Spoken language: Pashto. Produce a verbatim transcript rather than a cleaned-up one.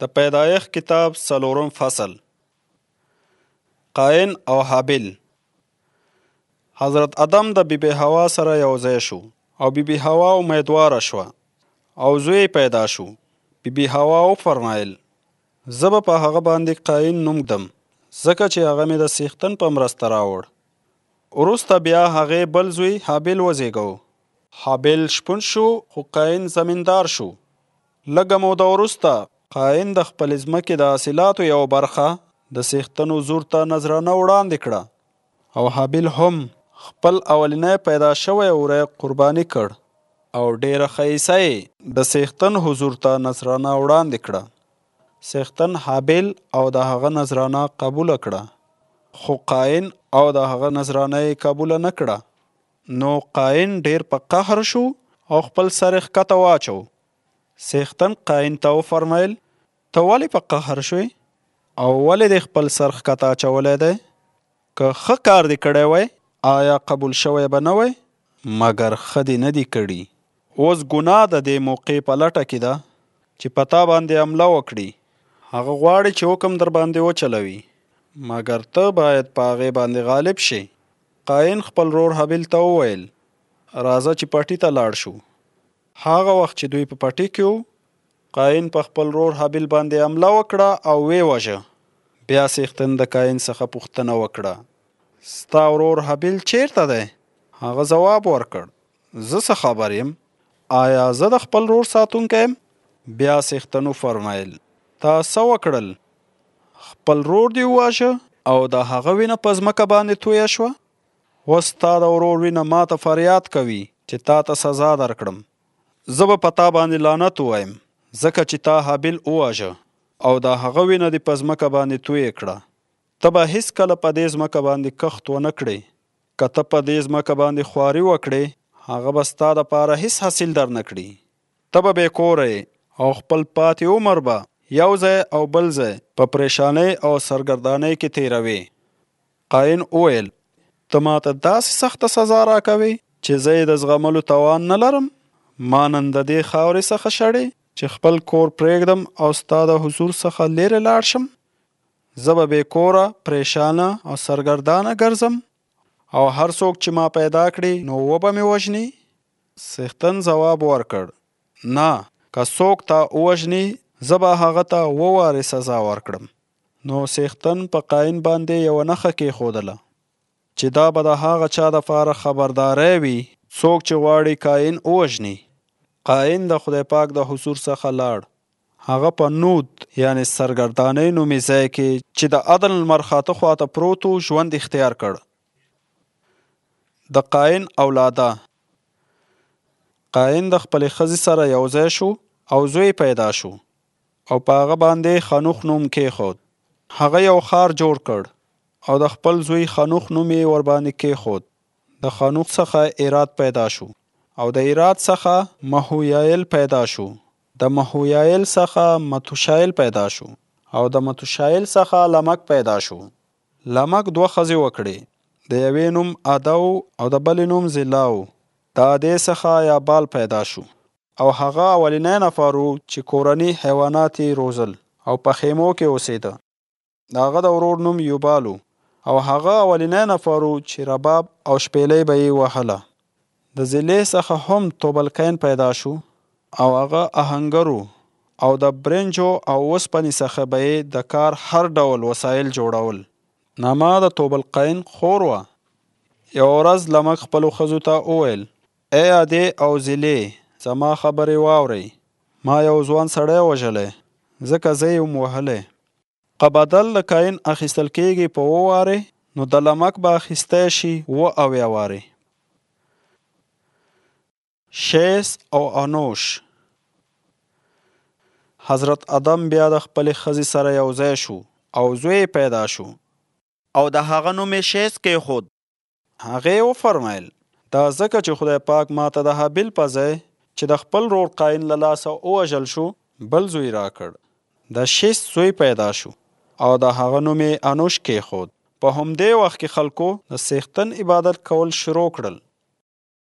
د پیدایښت کتاب څلورم فصل. قاین او حابیل. حضرت آدم د بی بی حوا سره یو ځای شو او بی بی حوا امیدواره شوه او زوی پیدا شو. بی بی حوا وفرمایل زه به په هغه باندې قاین نوم ږدم ځکه چې هغه مې د څښتن په مرسته راوړ. وروسته بیا هغې بل زوی حابیل وزېږو. حابیل شپون شو خو قاین زمیندار شو. لږه موده وروسته قاین د خپلې ځمکې د حاصلاتو یو برخه د څښتن حضور ته نذرانه وړاندې کړه او حابیل هم خپل اولنی پیدا شوی وری قرباني کړ او ډیره ښایسته یې د څښتن حضور ته نذرانه وړاندې کړه. څښتن حابیل او د هغه نذرانه قبوله کړه خو قاین او د هغه نذرانه یې قبوله نه کړه. نو قاین ډیر په قهر شو او خپل سر یې ښکته واچو. څښتن قاین ته وفرمیل ته ولې په قهر شوې او ولې دې خپل سر ښکته اچولی دی؟ که ښه کار دې کړی وی آیا قبول شوی به نه وی؟ مګر ښه دې نه دي کړي. اوس ګناه د دې موقع په لټه کې ده چې په تا باندې حمله وکړي. هغه غواړي چې حکم در باندې وچلوي مګر ته باید په هغې باندې غالب شي. قاین خپل ورور حابیل ته وویل راځه چې پټي ته لاړ شو. هغه وخت چې دوی په پټي کې وو قاین په خپل ورور حابیل باندې حمله وکړه او ویې واژه. بیا څښتن د قاین څخه پوښتنه وکړه ستا ورور حابیل چیرته دی؟ هغه ځواب ورکړ زه څه خبر یم؟ آیا زه د خپل ورور ساتونکی یم؟ بیا څښتن وفرمیل تا څه وکړل؟ خپل ورور دې وواژه او د هغه وینه په ځمکه باندې تویه شوه. اوس تا د ورور وینه ما ته فریاد کوي چې تا ته سزا درکړم. زه به په تا باندې لعنت ووایم ځکه چې تا حابیل وواژه او د هغه وینه دې په ځمکه باندې تویې کړه. ته به هیڅکله په دې ځمکه باندې کښت ونه کړې. که ته په دې ځمکه باندې خواري وکړې هغه به ستا دپاره هیڅ حاصل در نه کړي. ته به بېکوره او خپل پاتې عمر به یو ځای او بل ځای په پریشانۍ او سرګردانۍ کې تېروې. قاین وویل ته ماته داسې سخته سزا راکوې چې زه یې د زغملو توان نه لرم. ما نن د دې خاورې څخه شړې چې خپل کور پرېږدم او ستا د حضور څخه لرې لاړ شم. زه به بېکوره پریشانه او سرګردانه ګرځم او هر څوک چې ما پیدا کړي نو وبه مې وژني. څښتن ځواب ورکړ نه، که څوک تا ووژني زه به هغه ته اووه وارې سزا ورکړم. نو څښتن په قاین باندې یوه نښه کېښودله چې دا به د هغه چا دپاره خبرداری وي څوک چې غواړي قاین ووژني. قاین د خدای پاک د حضور څخه لاړ. هغه په نود یعنی سرګردانۍ نومې ځای کې چې د عدن لمر خاته خواته پروت و ژوند اختیار کړ. د قاین اولاده. قاین د خپلې ښځې سره یو ځای شو او زوی پیدا شو او په هغه باندې خنوخ نوم کېښود. هغه یو ښار جوړ کړ او د خپل زوی خنوخ نوم یې ورباندې کېښود. د خنوخ څخه ایراد پیدا شو او د ایراد څخه مهویایل پیدا شو. د مهویایل څخه متوشایل پیدا شو او د متوشایل څخه لمک پیدا شو. لمک دوه ښځې وکړې. د یوې نوم عده او د بلې نوم زلا و. د عدې څخه یابال پیدا شو او هغه اولنی نفر و چې کورني حیوانات یې روزل او په خیمو کې اوسېده. د هغه د ورور نوم یوبال و او هغه اولنی نفر و چې رباب او شپیلۍ به یې وهله. د زلې څخه هم توبلکین پیدا شو او هغه آهنګر و او د برنجو او اوسپنې څخه به یې د کار هر ډول وسایل جوړول. نامه د توبلقین خور وه. یوه ورځ لمک خپلو ښځو ته وویل ای عدې او زلې زما خبرې واورئ. ما یو ځوان سړی وژلی ځکه زه یې وم وهلی. که بدل د قاین اخیستل کېږي په اووه وارې نو د لمک به اخیستی شي اووه اویا وارې. شیس او انوش. حضرت آدم بیا د خپلې ښځې سره یو ځای شو او زوی پیدا شو او د هغه نوم یې شیس کېښود. هغې وفرمیل دا ځکه چې خدای پاک ما ته د حابیل په ځای چې د خپل ورور قاین له لاسه ووژل شو بل زوی راکړ. د شیس زوی پیدا شو او د هغه نوم یې انوش کېښود. په همدې وخت کې خلکو د څښتن عبادت کول شروع کړل.